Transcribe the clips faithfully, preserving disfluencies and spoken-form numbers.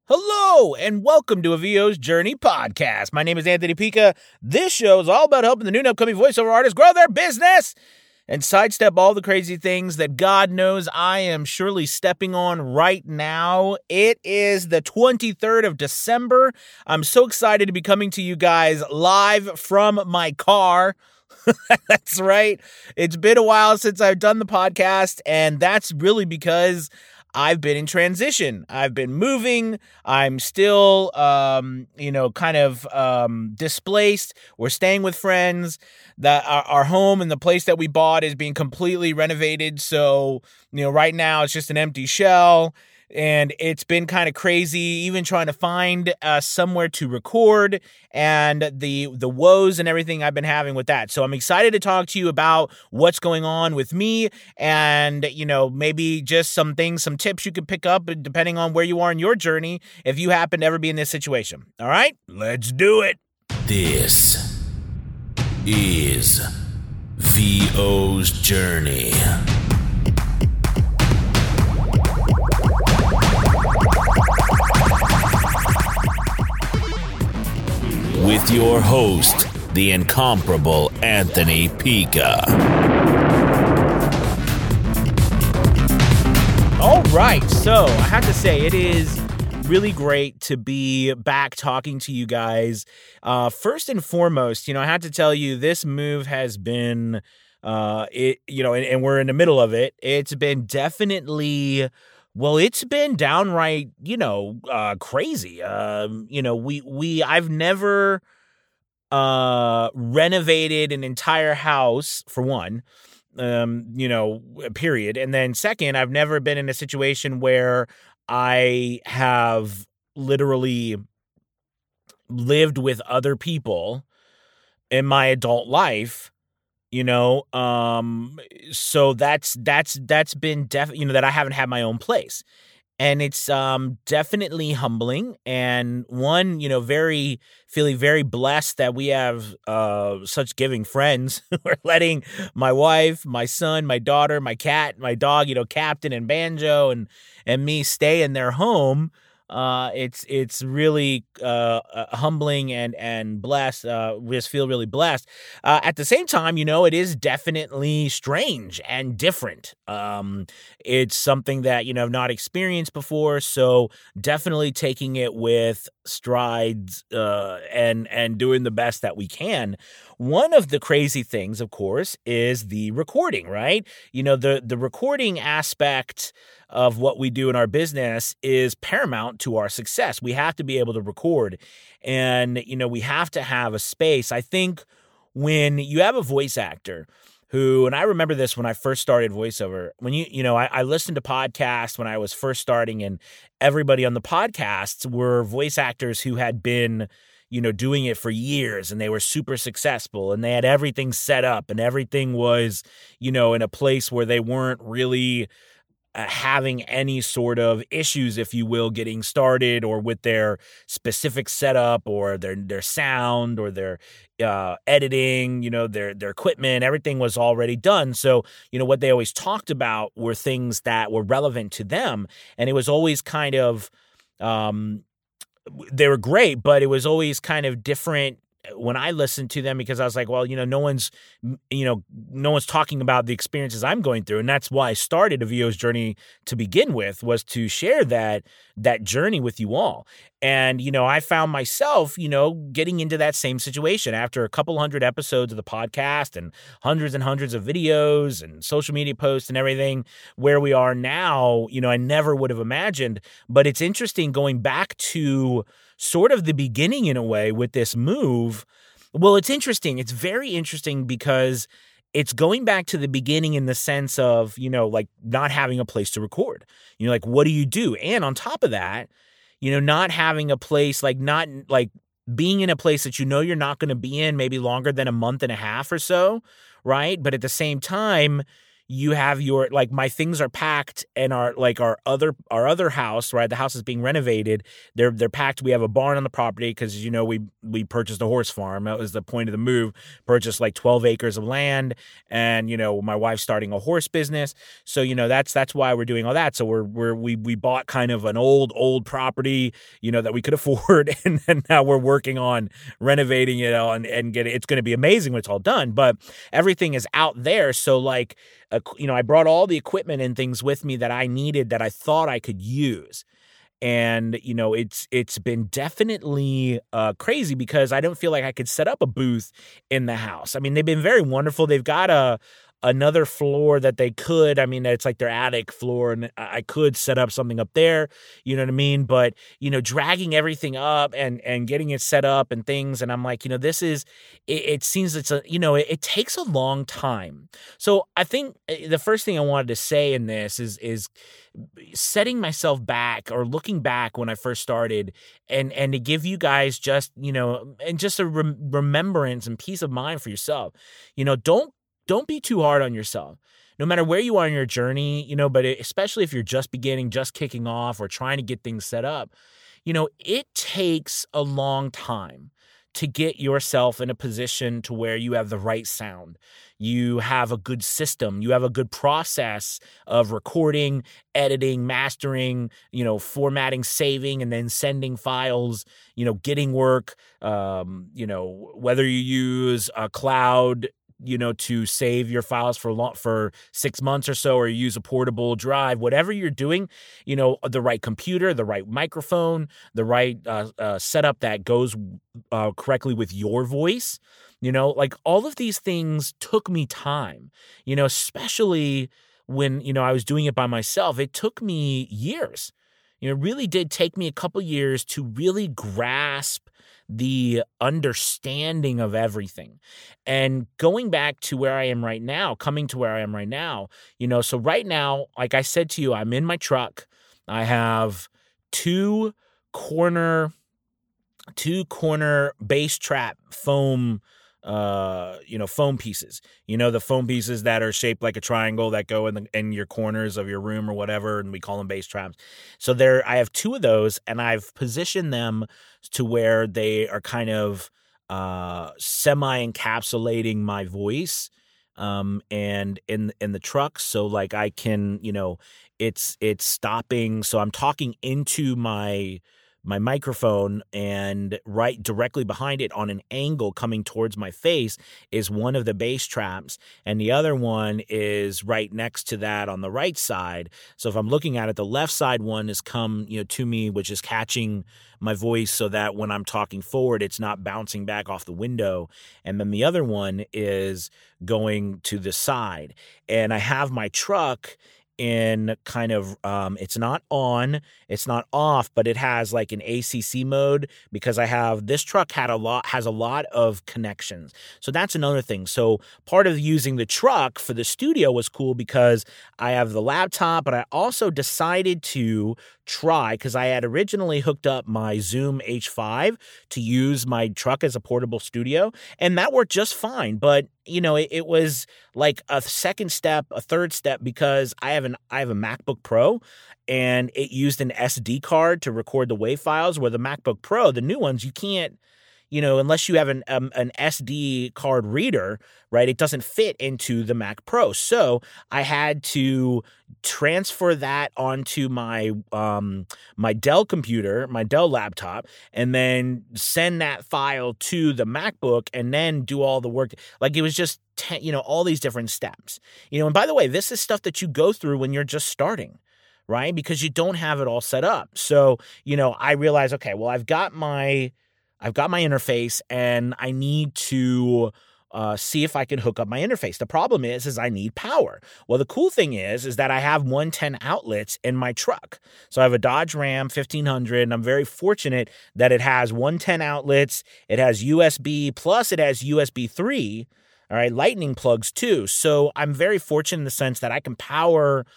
Hello, and welcome to A V O's Journey podcast. My name is Anthony Pica. This show is all about helping the new and upcoming voiceover artists grow their business and sidestep all the crazy things that God knows I am surely stepping on right now. It is the twenty-third of December. I'm so excited to be coming to you guys live from my car. That's right. It's been a while since I've done the podcast, and that's really because I've been in transition. I've been moving. I'm still, um, you know, kind of um, displaced. We're staying with friends. That our, our home and the place that we bought is being completely renovated. So, you know, right now it's just an empty shell. And it's been kind of crazy, even trying to find uh, somewhere to record and the the woes and everything I've been having with that. So I'm excited to talk to you about what's going on with me and, you know, maybe just some things, some tips you can pick up depending on where you are in your journey if you happen to ever be in this situation. All right, let's do it. This is V O's Journey. With your host, the incomparable Anthony Pica. All right, so I have to say it is really great to be back talking to you guys. Uh, first and foremost, you know, I have to tell you this move has been, uh, it, you know, and, and we're in the middle of it. It's been definitely. Well, it's been downright, you know, uh, crazy. Um, you know, we we I've never uh, renovated an entire house, for one, um, you know, period. And then second, I've never been in a situation where I have literally lived with other people in my adult life. You know, um, so that's, that's, that's been def, you know, that I haven't had my own place, and it's, um, definitely humbling. And one, you know, very feeling very blessed that we have, uh, such giving friends who are letting my wife, my son, my daughter, my cat, my dog, you know, Captain and Banjo and, and me stay in their home. Uh, it's it's really uh, uh, humbling and and blessed. Uh, we just feel really blessed. Uh, at the same time, you know, it is definitely strange and different. Um, it's something that you know I've not experienced before, so definitely taking it with strides uh, and and doing the best that we can. One of the crazy things, of course, is the recording. Right? You know, the the recording aspect of what we do in our business is paramount to our success. We have to be able to record, and, you know, we have to have a space. I think when you have a voice actor who, and I remember this when I first started voiceover, when you, you know, I, I listened to podcasts when I was first starting, and everybody on the podcasts were voice actors who had been, you know, doing it for years, and they were super successful, and they had everything set up, and everything was, you know, in a place where they weren't really Uh, having any sort of issues, if you will, getting started, or with their specific setup, or their their sound, or their uh, editing, you know, their their equipment. Everything was already done. So, you know, what they always talked about were things that were relevant to them, and it was always kind of, um, they were great, but it was always kind of different when I listened to them, because I was like, well, you know, no one's, you know, no one's talking about the experiences I'm going through. And that's why I started A V O's Journey to begin with, was to share that, that journey with you all. And, you know, I found myself, you know, getting into that same situation after a couple hundred episodes of the podcast and hundreds and hundreds of videos and social media posts and everything, where we are now. You know, I never would have imagined, but it's interesting going back to sort of the beginning in a way with this move. Well, it's interesting. It's very interesting because it's going back to the beginning in the sense of, you know, like not having a place to record. You know, like, what do you do? And on top of that, you know, not having a place, like not like being in a place that you know you're not going to be in maybe longer than a month and a half or so, right? But at the same time, you have your, like, my things are packed, and our, like, our other, our other house, right? The house is being renovated. They're, they're packed. We have a barn on the property because, you know, we, we purchased a horse farm. That was the point of the move. Purchased like twelve acres of land, and, you know, my wife's starting a horse business. So, you know, that's, that's why we're doing all that. So we're, we're, we, we bought kind of an old, old property, you know, that we could afford. And then now we're working on renovating it all, and, and get it. It's going to be amazing when it's all done, but everything is out there. So, like, uh, you know, I brought all the equipment and things with me that I needed, that I thought I could use. And, you know, it's it's been definitely uh, crazy because I don't feel like I could set up a booth in the house. I mean, they've been very wonderful. They've got a another floor that they could, I mean, it's like their attic floor, and I could set up something up there, you know what I mean? But, you know, dragging everything up and, and getting it set up and things. And I'm like, you know, this is, it, it seems it's a, you know, it, it takes a long time. So I think the first thing I wanted to say in this is, is setting myself back, or looking back when I first started, and, and to give you guys just, you know, and just a rem- remembrance and peace of mind for yourself. You know, don't, Don't be too hard on yourself, no matter where you are in your journey, you know, but especially if you're just beginning, just kicking off, or trying to get things set up. You know, it takes a long time to get yourself in a position to where you have the right sound. You have a good system. You have a good process of recording, editing, mastering, you know, formatting, saving, and then sending files, you know, getting work, um, you know, whether you use a cloud, you know, to save your files for long, for six months or so, or you use a portable drive, whatever you're doing, you know, the right computer, the right microphone, the right uh, uh, setup that goes uh, correctly with your voice, you know, like all of these things took me time, you know, especially when, you know, I was doing it by myself. It took me years. You know, it really did take me a couple years to really grasp the understanding of everything. And going back to where I am right now, coming to where I am right now, you know, so right now, like I said to you, I'm in my truck. I have two corner, two corner bass trap foam uh, you know, foam pieces, you know, the foam pieces that are shaped like a triangle that go in the, in your corners of your room or whatever. And we call them bass traps. So there, I have two of those, and I've positioned them to where they are kind of, uh, semi encapsulating my voice, um, and in, in the truck. So like I can, you know, it's, it's stopping. So I'm talking into my, my microphone, and right directly behind it on an angle coming towards my face is one of the bass traps, and the other one is right next to that on the right side. So if I'm looking at it, the left side one is come, you know, to me, which is catching my voice so that when I'm talking forward, it's not bouncing back off the window. And then the other one is going to the side. And I have my truck in kind of, um, it's not on, it's not off, but it has like an A C C mode, because I have, this truck had a lot, has a lot of connections. So that's another thing. So part of using the truck for the studio was cool because I have the laptop, but I also decided to try, because I had originally hooked up my Zoom H five to use my truck as a portable studio, and that worked just fine. But you know, it, it was like a second step, a third step, because I have an I have a MacBook Pro, and it used an S D card to record the WAV files, where the MacBook Pro, the new ones, you can't, you know, unless you have an um, an S D card reader, right? It doesn't fit into the Mac Pro. So I had to transfer that onto my um, my Dell computer, my Dell laptop, and then send that file to the MacBook, and then do all the work. Like it was just, ten, you know, all these different steps. You know, and by the way, this is stuff that you go through when you're just starting, right? Because you don't have it all set up. So, you know, I realized, okay, well, I've got my I've got my interface, and I need to uh, see if I can hook up my interface. The problem is, is I need power. Well, the cool thing is, is that I have one ten outlets in my truck. So I have a Dodge Ram fifteen hundred, and I'm very fortunate that it has one ten outlets. It has U S B, plus it has U S B three, all right, lightning plugs too. So I'm very fortunate in the sense that I can power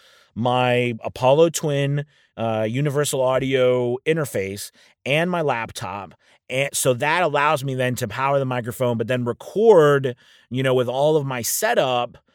my Apollo Twin uh, Universal Audio interface and my laptop. And so that allows me then to power the microphone, but then record, you know, with all of my setup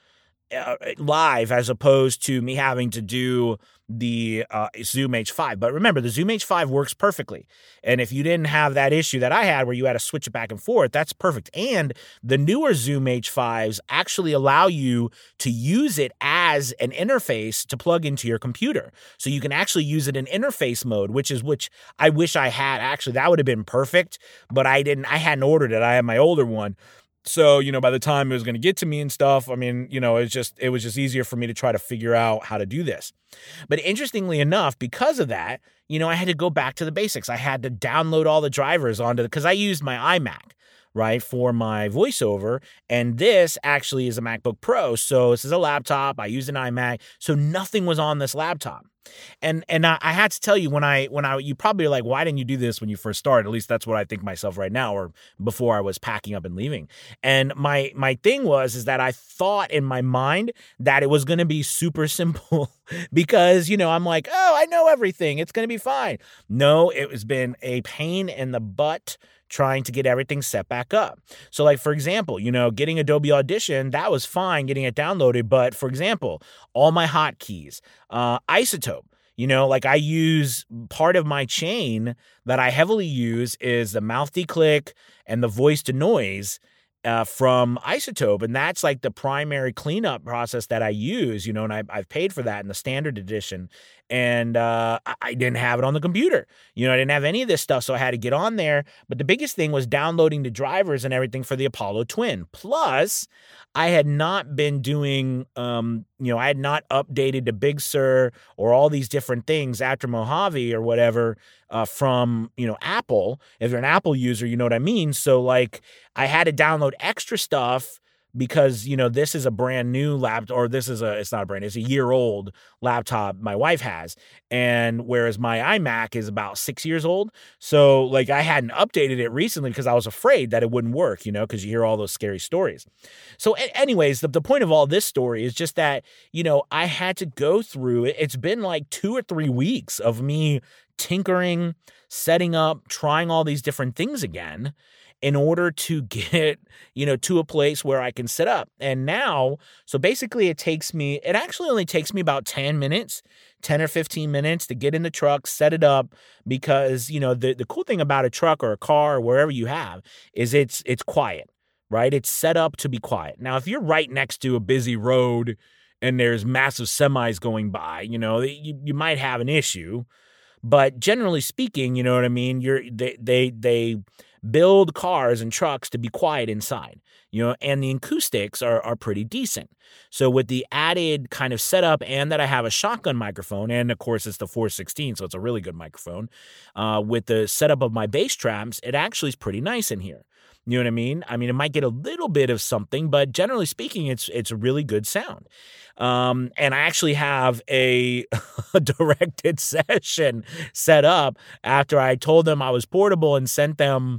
uh, live as opposed to me having to do the uh, Zoom H five. But remember, the Zoom H five works perfectly. And if you didn't have that issue that I had where you had to switch it back and forth, that's perfect. And the newer Zoom H fives actually allow you to use it as an interface to plug into your computer. So you can actually use it in interface mode, which is which I wish I had. Actually, that would have been perfect, but I didn't. I hadn't ordered it. I had my older one. So, you know, by the time it was going to get to me and stuff, I mean, you know, it's just, it was just easier for me to try to figure out how to do this. But interestingly enough, because of that, you know, I had to go back to the basics. I had to download all the drivers onto the, because I used my iMac, right, for my voiceover. And this actually is a MacBook Pro. So this is a laptop. I used an iMac. So nothing was on this laptop. And and I, I had to tell you when I when I you probably are like, why didn't you do this when you first started? At least that's what I think myself right now, or before I was packing up and leaving. And my my thing was is that I thought in my mind that it was going to be super simple because, you know, I'm like, oh, I know everything. It's going to be fine. No, it has been a pain in the butt trying to get everything set back up. So like, for example, you know, getting Adobe Audition, that was fine, getting it downloaded. But for example, all my hotkeys, uh, Isotope, you know, like I use part of my chain that I heavily use is the mouth declick and the voice to noise uh, from Isotope. And that's like the primary cleanup process that I use, you know, and I, I've paid for that in the standard edition. And uh, I didn't have it on the computer. You know, I didn't have any of this stuff, so I had to get on there. But the biggest thing was downloading the drivers and everything for the Apollo Twin. Plus, I had not been doing, um, you know, I had not updated the Big Sur or all these different things after Mojave or whatever uh, from, you know, Apple. If you're an Apple user, you know what I mean. So, like, I had to download extra stuff because, you know, this is a brand new laptop, or this is a, it's not a brand, it's a year old laptop my wife has. And whereas my iMac is about six years old. So like I hadn't updated it recently because I was afraid that it wouldn't work, you know, because you hear all those scary stories. So a- anyways, the, the point of all this story is just that, you know, I had to go through it. It's been like two or three weeks of me tinkering, setting up, trying all these different things again, in order to get, you know, to a place where I can set up. And now, so basically it takes me, it actually only takes me about ten minutes, ten or fifteen minutes to get in the truck, set it up, because, you know, the, the cool thing about a truck or a car or wherever you have is it's, it's quiet, right? It's set up to be quiet. Now, if you're right next to a busy road and there's massive semis going by, you know, you, you might have an issue, but generally speaking, you know what I mean? You're, they, they, they, build cars and trucks to be quiet inside, you know, and the acoustics are are pretty decent. So with the added kind of setup and that I have a shotgun microphone, and of course it's the four sixteen, so it's a really good microphone, uh, with the setup of my bass traps, it actually is pretty nice in here. You know what I mean? I mean, it might get a little bit of something, but generally speaking, it's it's a really good sound. Um, and I actually have a, a directed session set up after I told them I was portable and sent them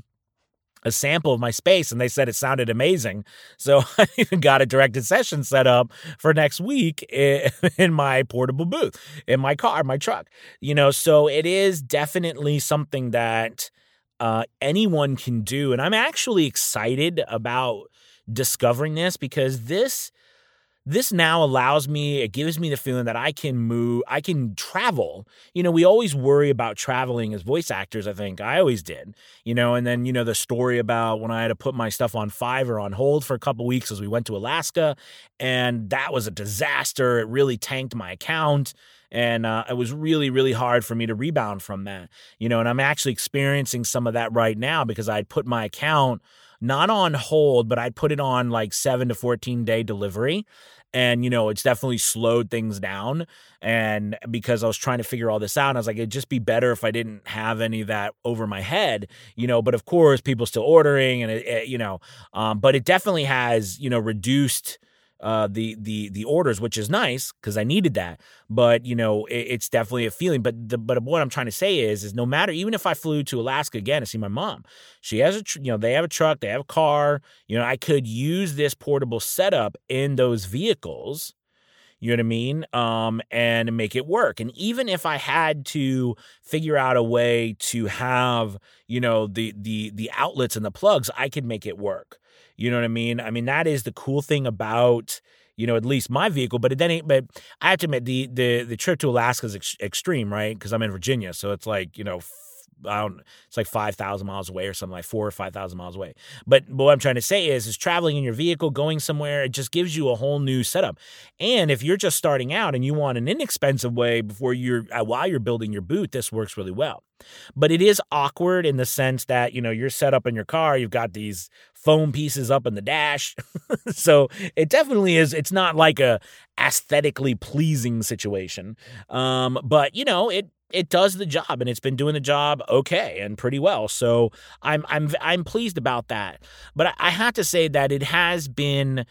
a sample of my space, and they said it sounded amazing. So I even got a directed session set up for next week in, in my portable booth, in my car, my truck. You know, so it is definitely something that uh, anyone can do. And I'm actually excited about discovering this because this This now allows me, it gives me the feeling that I can move, I can travel. You know, we always worry about traveling as voice actors, I think. I always did, you know, and then, you know, the story about when I had to put my stuff on Fiverr on hold for a couple weeks as we went to Alaska, and that was a disaster. It really tanked my account. And uh, it was really, really hard for me to rebound from that, you know, and I'm actually experiencing some of that right now because I'd put my account not on hold, but I'd put it on like seven to fourteen day delivery. And, you know, it's definitely slowed things down. And because I was trying to figure all this out, I was like, it'd just be better if I didn't have any of that over my head, you know, but of course people still ordering and, it, it, you know, um, but it definitely has, you know, reduced uh, the the the orders, which is nice because I needed that. But, you know, it, it's definitely a feeling. But the, but what I'm trying to say is, is no matter, even if I flew to Alaska again to see my mom, she has a, tr- you know, they have a truck, they have a car, you know, I could use this portable setup in those vehicles, you know what I mean? Um, and make it work. And even if I had to figure out a way to have, you know, the the the outlets and the plugs, I could make it work. You know what I mean? I mean, that is the cool thing about, you know, at least my vehicle. But then, it, but I have to admit, the the the trip to Alaska is ex- extreme, right? Because I'm in Virginia, so it's like, you know, I don't, it's like five thousand miles away or something, like four or five thousand miles away. But, but what I'm trying to say is, is traveling in your vehicle, going somewhere, it just gives you a whole new setup. And if you're just starting out and you want an inexpensive way before you're, uh, while you're building your boot, this works really well. But it is awkward in the sense that, you know, you're set up in your car, you've got these foam pieces up in the dash. So it definitely is, it's not like a aesthetically pleasing situation. Um, but, you know, it, it does the job, and it's been doing the job okay and pretty well. So I'm I'm I'm pleased about that. But I, I have to say that it has been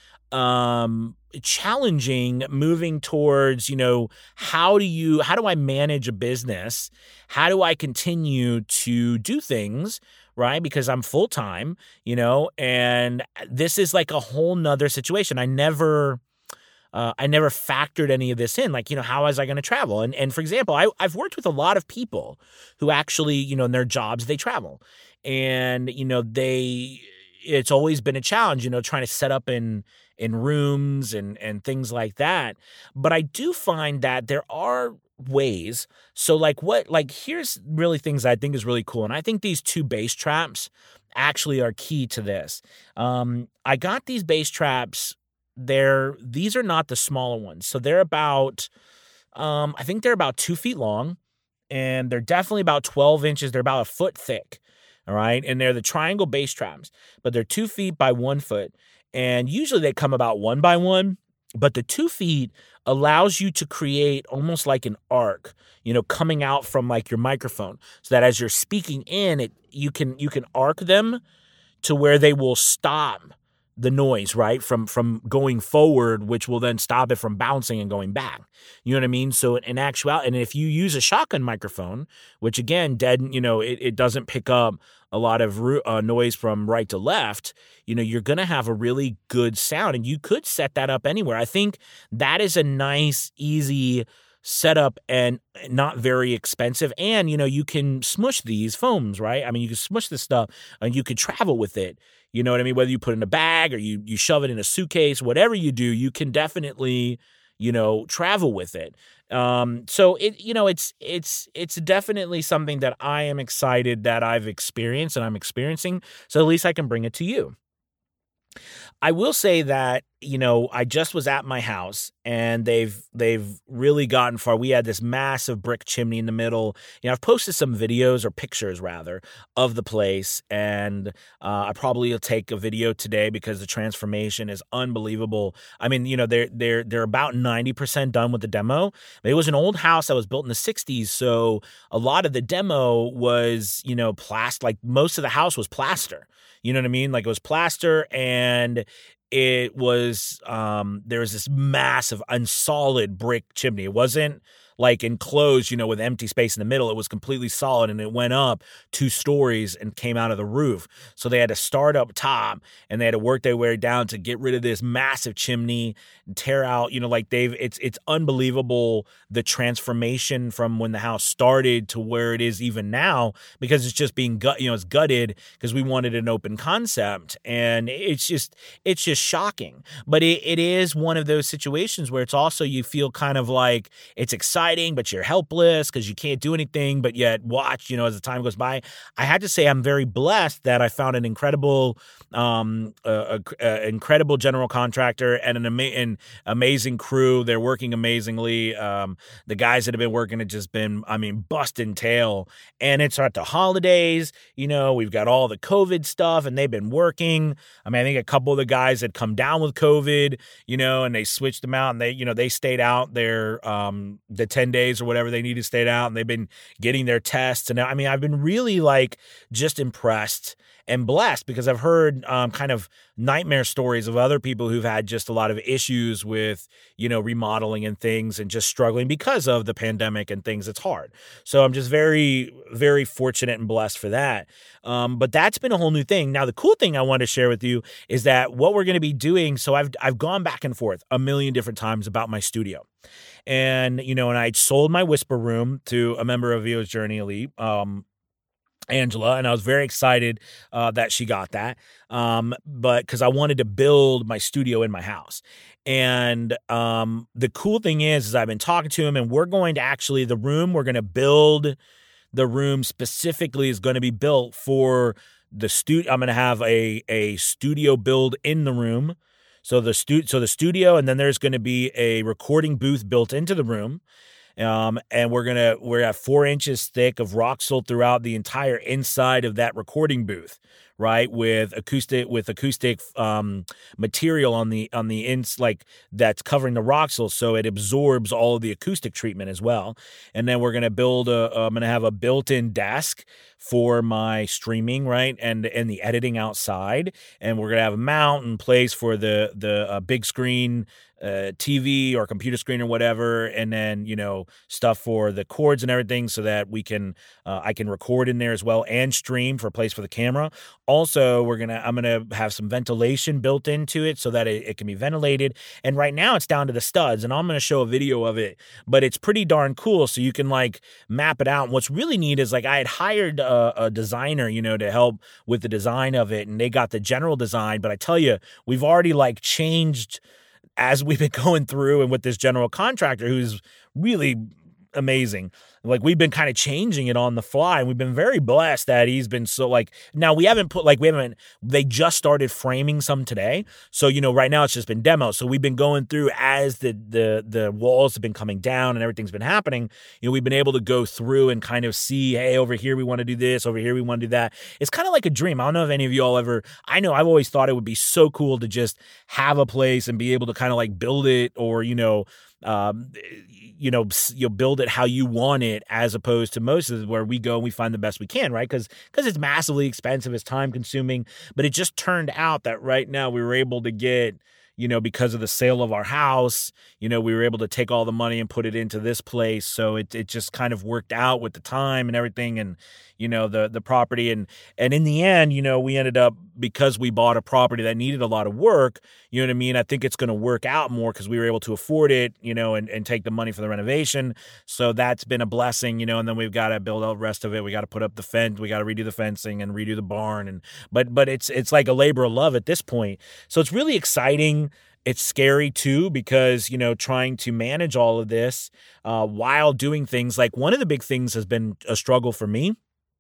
um, challenging moving towards, you know, how do you how do I manage a business? How do I continue to do things? Right? Because I'm full time, you know, and this is like a whole nother situation. I never Uh, I never factored any of this in. Like, you know, how was I going to travel? And, and for example, I, I've worked with a lot of people who actually, you know, in their jobs, they travel. And, you know, they, it's always been a challenge, you know, trying to set up in, in rooms and, and things like that. But I do find that there are ways. So like what, like here's really things I think is really cool. And I think these two bass traps actually are key to this. Um, I got these bass traps. They're, these are not the smaller ones. So they're about, um, I think they're about two feet long, and they're definitely about twelve inches. They're about a foot thick. All right. And they're the triangle bass traps, but they're two feet by one foot. And usually they come about one by one, but the two feet allows you to create almost like an arc, you know, coming out from like your microphone, so that as you're speaking in it, you can, you can arc them to where they will stop the noise, right, from from going forward, which will then stop it from bouncing and going back. You know what I mean? So in actuality, and if you use a shotgun microphone, which again, dead, you know, it, it doesn't pick up a lot of uh, noise from right to left, you know, you're going to have a really good sound, and you could set that up anywhere. I think that is a nice, easy setup and not very expensive. And, you know, you can smush these foams, right? I mean, you can smush this stuff and you could travel with it. You know what I mean? Whether you put it in a bag or you you shove it in a suitcase, whatever you do, you can definitely, you know, travel with it. Um, so it, you know, it's it's it's definitely something that I am excited that I've experienced and I'm experiencing. So at least I can bring it to you. I will say that, you know, I just was at my house, and they've they've really gotten far. We had this massive brick chimney in the middle. You know, I've posted some videos or pictures rather of the place, and uh, I probably will take a video today because the transformation is unbelievable. I mean, you know, they're they're they're about ninety percent done with the demo. It was an old house that was built in the sixties, so a lot of the demo was, you know, plaster. Like most of the house was plaster. You know what I mean? Like it was plaster, and it was, um, there was this massive unsolid brick chimney. It wasn't like enclosed, you know, with empty space in the middle. It was completely solid, and it went up two stories and came out of the roof. So they had to start up top, and they had to work their way down to get rid of this massive chimney and tear out, you know, like they've, it's, it's unbelievable the transformation from when the house started to where it is even now, because it's just being gut, you know, it's gutted because we wanted an open concept, and it's just, it's just shocking. But it, it is one of those situations where it's also, you feel kind of like it's exciting, but you're helpless because you can't do anything, but yet watch, you know, as the time goes by. I had to say I'm very blessed that I found an incredible, um, uh, uh, incredible general contractor and an ama- an amazing crew. They're working amazingly. Um, the guys that have been working have just been, I mean, busting tail. And it's at the holidays, you know, we've got all the COVID stuff, and they've been working. I mean, I think a couple of the guys had come down with COVID, you know, and they switched them out, and they, you know, they stayed out their, um, the ten days or whatever they needed to stay out, and they've been getting their tests. And I mean, I've been really like just impressed and blessed, because I've heard um, kind of nightmare stories of other people who've had just a lot of issues with, you know, remodeling and things, and just struggling because of the pandemic and things. It's hard. So I'm just very, very fortunate and blessed for that. Um, but that's been a whole new thing. Now, the cool thing I want to share with you is that what we're going to be doing. So I've, I've gone back and forth a million different times about my studio. And, you know, and I sold my Whisper Room to a member of V O's Journey Elite. Um, Angela, and I was very excited uh, that she got that. Um, but because I wanted to build my studio in my house. And um, the cool thing is, is I've been talking to him, and we're going to actually, the room we're going to build, the room specifically is going to be built for the studio. I'm going to have a a studio build in the room. So the stu- so the studio, and then there's going to be a recording booth built into the room. Um, and we're gonna we're at four inches thick of Roxul throughout the entire inside of that recording booth, right? With acoustic with acoustic um, material on the on the ins like that's covering the Roxul, so it absorbs all of the acoustic treatment as well. And then we're gonna build a I'm gonna have a built-in desk for my streaming, right, and and the editing outside. And we're gonna have a mount in place for the the uh, big screen. Uh, T V or computer screen or whatever, and then, you know, stuff for the cords and everything so that we can, uh, I can record in there as well and stream for a place for the camera. Also, we're going to, I'm going to have some ventilation built into it so that it, it can be ventilated. And right now it's down to the studs, and I'm going to show a video of it, but it's pretty darn cool. So you can like map it out. And what's really neat is like I had hired a, a designer, you know, to help with the design of it, and they got the general design. But I tell you, we've already like changed as we've been going through, and with this general contractor who's really amazing. Like we've been kind of changing it on the fly, and we've been very blessed that he's been so like, now we haven't put like, we haven't, they just started framing some today. So, you know, right now it's just been demos. So we've been going through as the, the, the walls have been coming down and everything's been happening, you know, we've been able to go through and kind of see, hey, over here, we want to do this, over here, we want to do that. It's kind of like a dream. I don't know if any of you all ever, I know I've always thought it would be so cool to just have a place and be able to kind of like build it, or, you know, um, you know, you'll build it how you want it, as opposed to most of it where we go and we find the best we can, right? Because because it's massively expensive, it's time consuming. But it just turned out that right now we were able to get, you know, because of the sale of our house, you know, we were able to take all the money and put it into this place. So it it just kind of worked out with the time and everything, and, you know, the the property. And and in the end, you know, we ended up, because we bought a property that needed a lot of work, you know what I mean? I think it's going to work out more because we were able to afford it, you know, and, and take the money for the renovation. So that's been a blessing, you know, and then we've got to build out the rest of it. We got to put up the fence. We got to redo the fencing and redo the barn. And but but it's it's like a labor of love at this point. So it's really exciting. It's scary too, because, you know, trying to manage all of this uh, while doing things, like one of the big things has been a struggle for me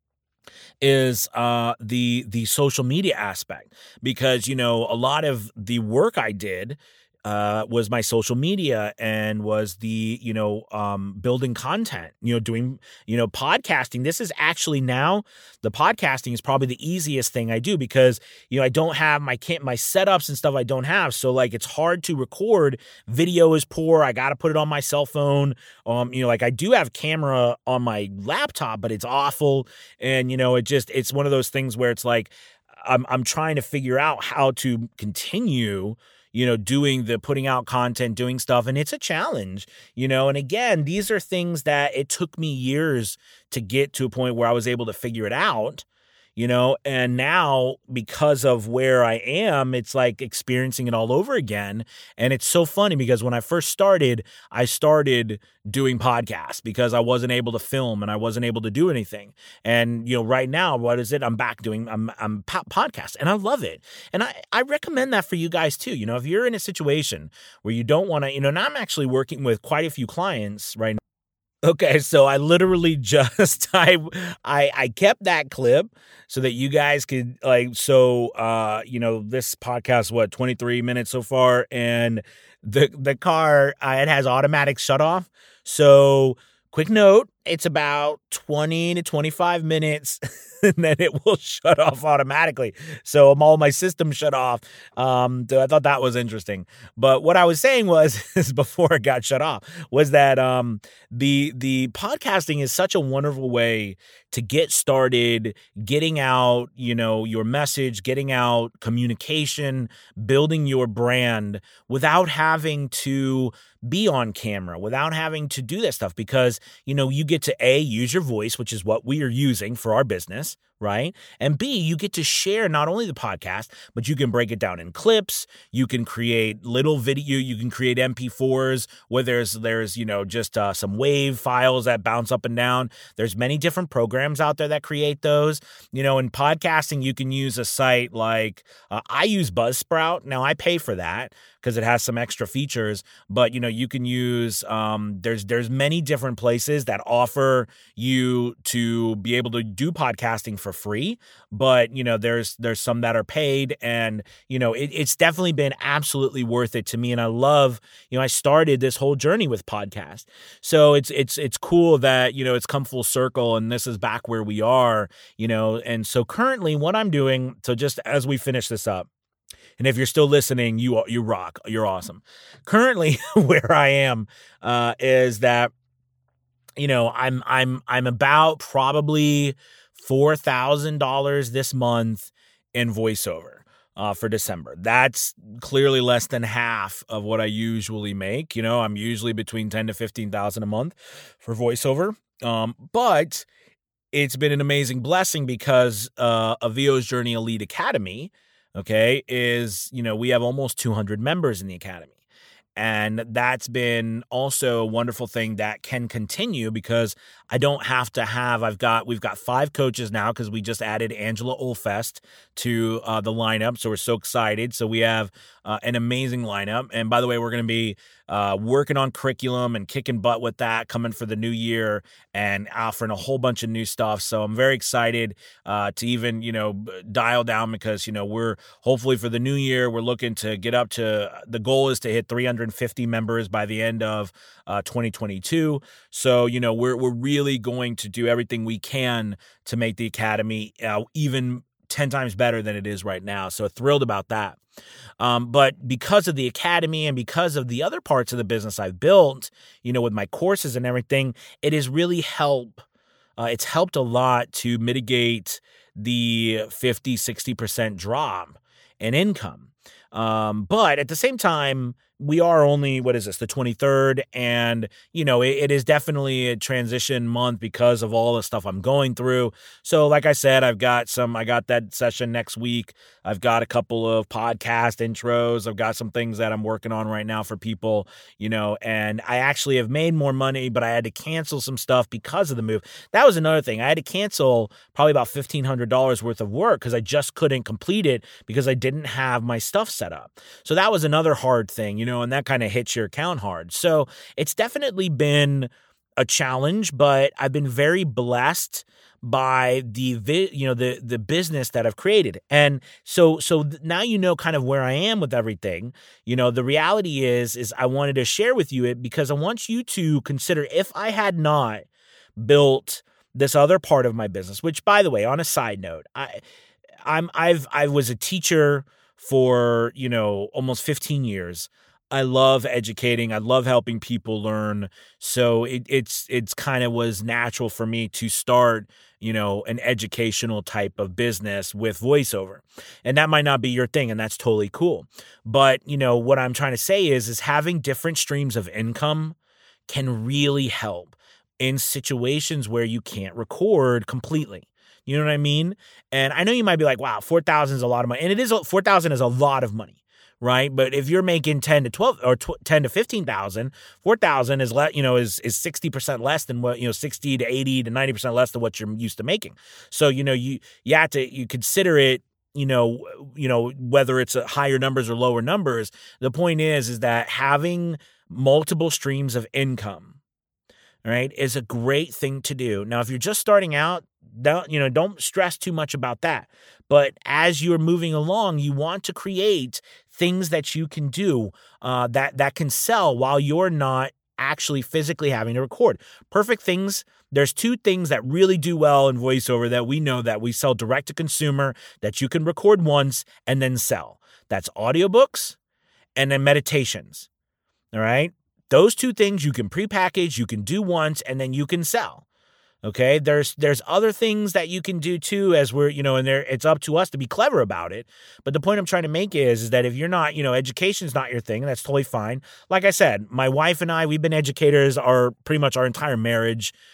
is uh, the the social media aspect, because, you know, a lot of the work I did uh, was my social media, and was the, you know, um, building content, you know, doing, you know, podcasting. This is actually now, the podcasting is probably the easiest thing I do, because, you know, I don't have my can't my setups and stuff I don't have. So like, it's hard to record. Video is poor. I got to put it on my cell phone. Um, you know, like I do have camera on my laptop, but it's awful. And, you know, it just, it's one of those things where it's like, I'm, I'm trying to figure out how to continue, you know, doing the putting out content, doing stuff. And it's a challenge, you know, and again, these are things that it took me years to get to a point where I was able to figure it out, you know, and now because of where I am, it's like experiencing it all over again. And it's so funny because when I first started, I started doing podcasts because I wasn't able to film and I wasn't able to do anything. And, you know, right now, what is it? I'm back doing, I'm, I'm po- podcasts, and I love it. And I, I recommend that for you guys too. You know, if you're in a situation where you don't want to, you know, and I'm actually working with quite a few clients right now. Okay, so I literally just I I I kept that clip so that you guys could like so uh you know, this podcast, what, twenty-three minutes so far, and the the car uh, it has automatic shut off. So quick note, it's about twenty to twenty-five minutes and then it will shut off automatically. So all my systems shut off. Um, so I thought that was interesting. But what I was saying was, is before it got shut off, was that um, the the podcasting is such a wonderful way to get started, getting out, you know, your message, getting out communication, building your brand without having to be on camera, without having to do that stuff, because, you know, you get to A, use your voice, which is what we are using for our business. business, right? And B, you get to share not only the podcast, but you can break it down in clips. You can create little video. You can create M P fours where there's, there's you know, just uh, some wave files that bounce up and down. There's many different programs out there that create those. You know, in podcasting, you can use a site like, uh, I use Buzzsprout. Now, I pay for that because it has some extra features, but, you know, you can use, um, there's, there's many different places that offer you to be able to do podcasting for free, but, you know, there's, there's some that are paid, and, you know, it, it's definitely been absolutely worth it to me. And I love, you know, I started this whole journey with podcast. So it's, it's, it's cool that, you know, it's come full circle and this is back where we are, you know, and so currently what I'm doing, so just as we finish this up, and if you're still listening, you you rock. You're awesome. Currently, where I am uh, is that, you know, I'm I'm I'm about probably four thousand dollars this month in voiceover uh, for December. That's clearly less than half of what I usually make. You know, I'm usually between ten to fifteen thousand a month for voiceover, um, but it's been an amazing blessing because uh, of V O's Journey Elite Academy. Okay, is, you know, we have almost two hundred members in the academy. And that's been also a wonderful thing that can continue because I don't have to have, I've got, we've got five coaches now because we just added Angela Olfest to uh, the lineup. So we're so excited. So we have uh, an amazing lineup. And by the way, we're going to be uh, working on curriculum and kicking butt with that coming for the new year and offering a whole bunch of new stuff. So I'm very excited uh, to even, you know, dial down because, you know, we're hopefully for the new year, we're looking to get up to, the goal is to hit three hundred fifty members by the end of uh, twenty twenty-two. So, you know, we're we're really going to do everything we can to make the academy uh, even ten times better than it is right now. So thrilled about that. Um, but because of the academy and because of the other parts of the business I've built, you know, with my courses and everything, it has really helped. Uh, it's helped a lot to mitigate the fifty, sixty percent drop in income. Um, but at the same time, we are only, what is this, the twenty-third? And, you know, it, it is definitely a transition month because of all the stuff I'm going through. So like I said, I've got some, I got that session next week. I've got a couple of podcast intros. I've got some things that I'm working on right now for people, you know, and I actually have made more money, but I had to cancel some stuff because of the move. That was another thing. I had to cancel probably about fifteen hundred dollars worth of work because I just couldn't complete it because I didn't have my stuff set up. So that was another hard thing, you know, and that kind of hits your account hard. So it's definitely been a challenge, but I've been very blessed by the vi- you know the the business that I've created. And so so now you know kind of where I am with everything. You know, the reality is is I wanted to share with you it because I want you to consider if I had not built this other part of my business, which by the way, on a side note, I I'm I've I was a teacher for, you know, almost fifteen years. I love educating. I love helping people learn. So it, it's it's kind of was natural for me to start, you know, an educational type of business with voiceover. And that might not be your thing, and that's totally cool. But, you know, what I'm trying to say is, is having different streams of income can really help in situations where you can't record completely. You know what I mean? And I know you might be like, wow, four thousand is a lot of money. And it is, four thousand is a lot of money. Right. But if you're making ten to twelve or ten to fifteen thousand, four thousand is, le- you know, is, is sixty percent less than what, you know, sixty to eighty to ninety percent less than what you're used to making. So, you know, you, you have to, you consider it, you know, you know, whether it's a higher numbers or lower numbers. The point is, is that having multiple streams of income, right, is a great thing to do. Now, if you're just starting out, don't, you know, don't stress too much about that. But as you're moving along, you want to create things that you can do uh, that, that can sell while you're not actually physically having to record. Perfect things. There's two things that really do well in voiceover that we know that we sell direct to consumer that you can record once and then sell. That's audiobooks and then meditations. All right. Those two things you can prepackage, you can do once, and then you can sell. Okay, there's there's other things that you can do too, as we're, you know, and there it's up to us to be clever about it. But the point I'm trying to make is, is that if you're not, you know, education's not your thing, and that's totally fine. Like I said, my wife and I, we've been educators our pretty much our entire marriage.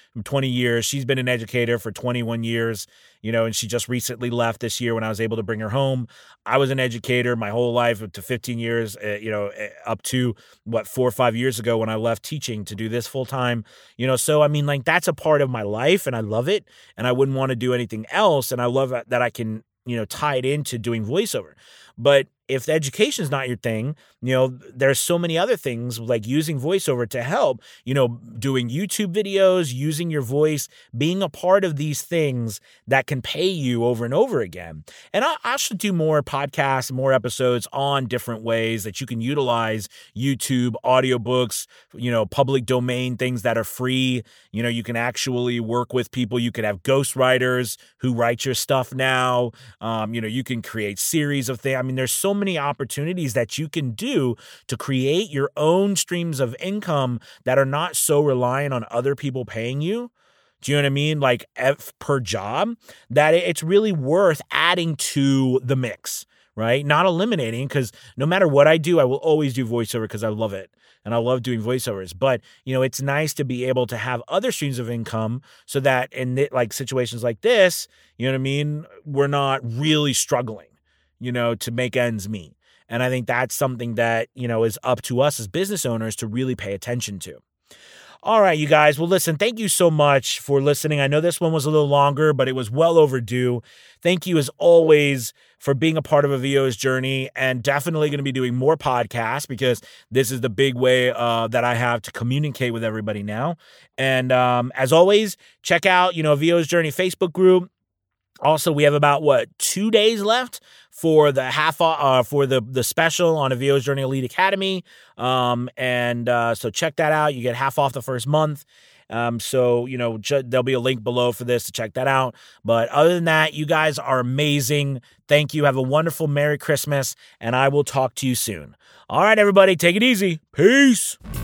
twenty years. She's been an educator for twenty-one years, you know, and she just recently left this year when I was able to bring her home. I was an educator my whole life up to fifteen years, uh, you know, up to what, four or five years ago when I left teaching to do this full time, you know, so I mean, like, that's a part of my life and I love it and I wouldn't want to do anything else. And I love that I can, you know, tie it into doing voiceover. But if education is not your thing, you know, there's so many other things like using voiceover to help, you know, doing YouTube videos, using your voice, being a part of these things that can pay you over and over again. And I, I should do more podcasts, more episodes on different ways that you can utilize YouTube, audiobooks, you know, public domain things that are free. You know, you can actually work with people. You could have ghostwriters who write your stuff now. Um, you know, you can create series of things. I mean, there's so many opportunities that you can do to create your own streams of income that are not so reliant on other people paying you. Do you know what I mean? Like F per job, that it's really worth adding to the mix, right? Not eliminating, because no matter what I do, I will always do voiceover because I love it. And I love doing voiceovers. But, you know, it's nice to be able to have other streams of income so that in like situations like this, you know what I mean? We're not really struggling, you know, to make ends meet. And I think that's something that, you know, is up to us as business owners to really pay attention to. All right, you guys. Well, listen, thank you so much for listening. I know this one was a little longer, but it was well overdue. Thank you, as always, for being a part of a V O's journey, and definitely going to be doing more podcasts because this is the big way uh, that I have to communicate with everybody now. And um, as always, check out, you know, V O's Journey Facebook group. Also, we have about, what, two days left for the half uh, for the the special on a V O's Journey Elite Academy. Um, and uh, so check that out. You get half off the first month. Um, so, you know, ju- there'll be a link below for this to check that out. But other than that, you guys are amazing. Thank you. Have a wonderful Merry Christmas, and I will talk to you soon. All right, everybody, take it easy. Peace.